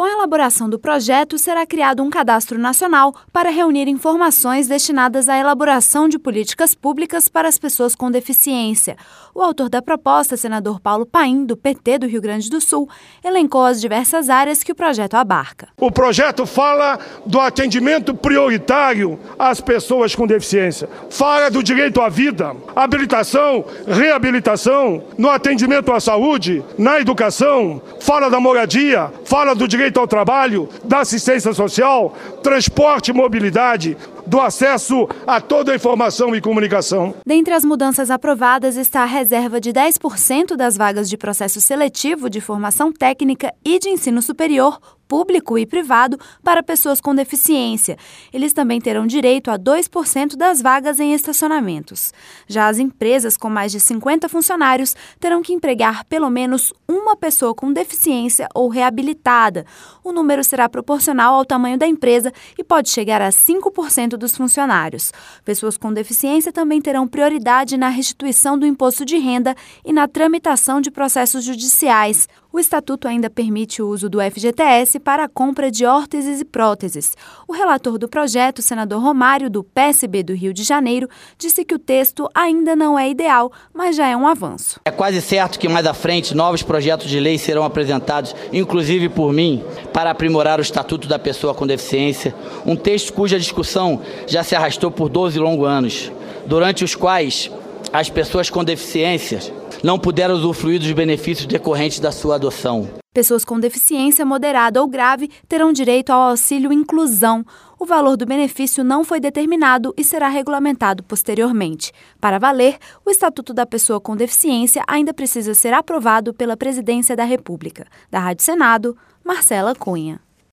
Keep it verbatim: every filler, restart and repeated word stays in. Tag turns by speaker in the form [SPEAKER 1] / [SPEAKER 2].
[SPEAKER 1] Com a elaboração do projeto, será criado um cadastro nacional para reunir informações destinadas à elaboração de políticas públicas para as pessoas com deficiência. O autor da proposta, senador Paulo Paim, do P T do Rio Grande do Sul, elencou as diversas áreas que o projeto abarca.
[SPEAKER 2] O projeto fala do atendimento prioritário às pessoas com deficiência. Fala do direito à vida, habilitação, reabilitação, no atendimento à saúde, na educação, fala da moradia, fala do direito ao trabalho, da assistência social, transporte e mobilidade, do acesso a toda a informação e comunicação.
[SPEAKER 1] Dentre as mudanças aprovadas está a reserva de dez por cento das vagas de processo seletivo de formação técnica e de ensino superior, público e privado, para pessoas com deficiência. Eles também terão direito a dois por cento das vagas em estacionamentos. Já as empresas com mais de cinquenta funcionários terão que empregar pelo menos uma pessoa com deficiência ou reabilitada. O número será proporcional ao tamanho da empresa e pode chegar a cinco por cento dos funcionários. Pessoas com deficiência também terão prioridade na restituição do imposto de renda e na tramitação de processos judiciais. O Estatuto ainda permite o uso do F G T S para a compra de órteses e próteses. O relator do projeto, o senador Romário, do P S B do Rio de Janeiro, disse que o texto ainda não é ideal, mas já é um avanço.
[SPEAKER 3] É quase certo que mais à frente novos projetos de lei serão apresentados, inclusive por mim, para aprimorar o Estatuto da Pessoa com Deficiência, um texto cuja discussão já se arrastou por doze longos anos, durante os quais as pessoas com deficiências não puderam usufruir dos benefícios decorrentes da sua adoção.
[SPEAKER 1] Pessoas com deficiência moderada ou grave terão direito ao auxílio inclusão. O valor do benefício não foi determinado e será regulamentado posteriormente. Para valer, o Estatuto da Pessoa com Deficiência ainda precisa ser aprovado pela Presidência da República. Da Rádio Senado, Marcela Cunha.